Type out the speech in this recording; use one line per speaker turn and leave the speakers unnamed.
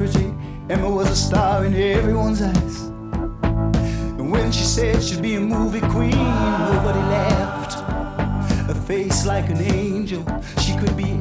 celebrity. Emma was a star in everyone's eyes. And when she said she'd be a movie queen, nobody laughed. A face like an angel, she could be